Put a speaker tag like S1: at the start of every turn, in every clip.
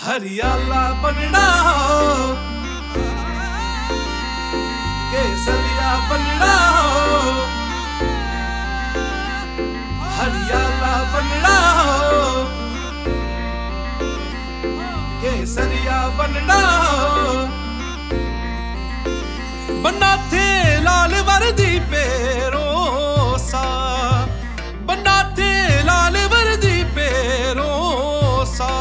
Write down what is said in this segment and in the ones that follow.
S1: हरियाला बनना हो, केसरिया बनना हो, हरियाला बनना हो, केसरिया बनना हो। बन्ना थे लाल वर्दी पैरों सा, बन्ना थे लाल वर्दी पैरों सा।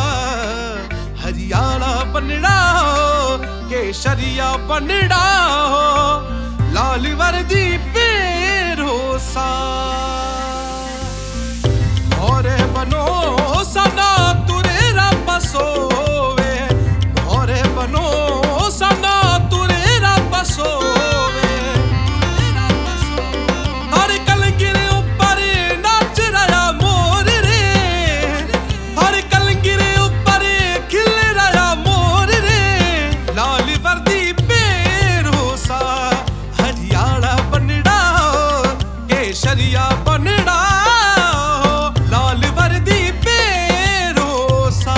S1: हरियाला बनना हो, केसरिया बनना हो, लाल वर्दी पैरों सा। मोरे बनो सना तुरे रब सोवे, मोरे बनो सना तुरे रब सोवे। हर कलंगिर ऊपर नाच रहा मोर रे, हर कलंगिर ऊपर खिल रहा मोर रे। लाल वर्दी पैरों सा, हरियाला बनना हो, केसरिया बनना हो, लाल वर्दी पैरों सा।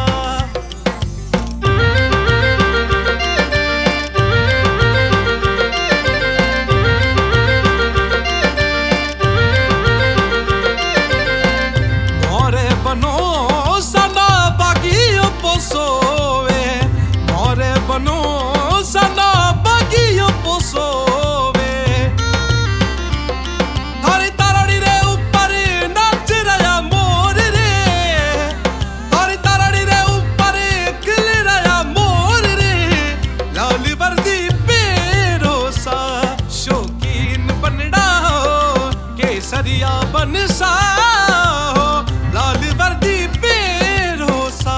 S1: मोरे बनो सना बागियों पोसोवे, मोरे बनो सना बागियों पोसोवे। थारी ताराड़ी रे ऊपर नाच रहा मोर रे, थारी ताराड़ी रे ऊपर खिल रहा मोर रे। लाल वर्दी पैरों सा, शौकीन बनना हो, केसरिया बनसा हो, लाल वर्दी पैरों सा।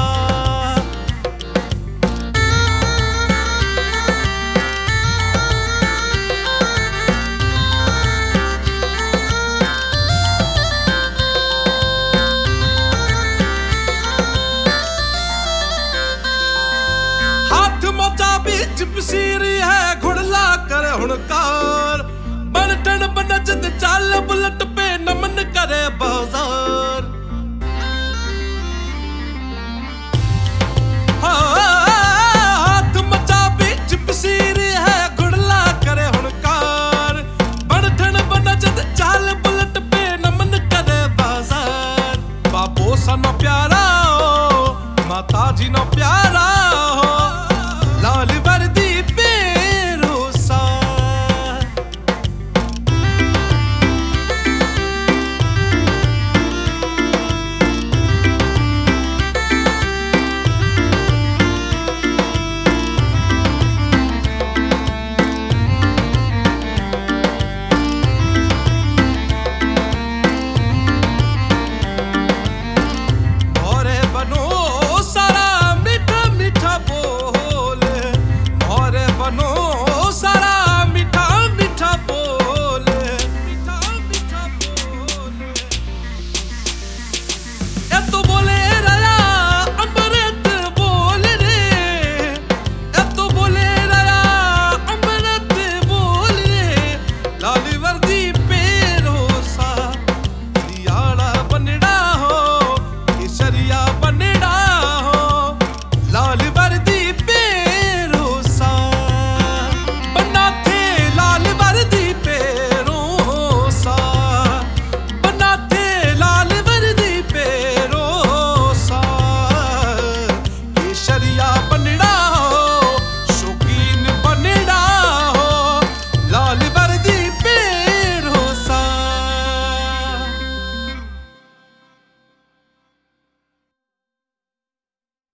S1: हाथ मोचा बीच पसीर है, घुड़ला करे हुणकार। बनटन बनजद चाल बुलट पे नमन करे बाजार।